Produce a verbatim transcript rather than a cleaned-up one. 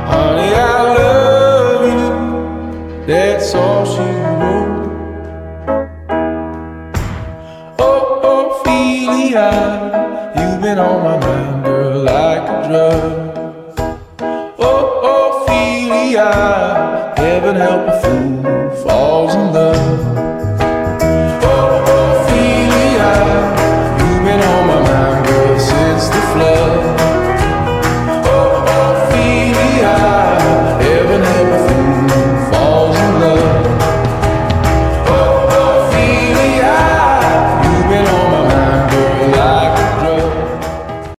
Honey, I love you, that's all she wrote. Oh, Ophelia, you've been on my mind, girl, like a drug. Oh, Ophelia,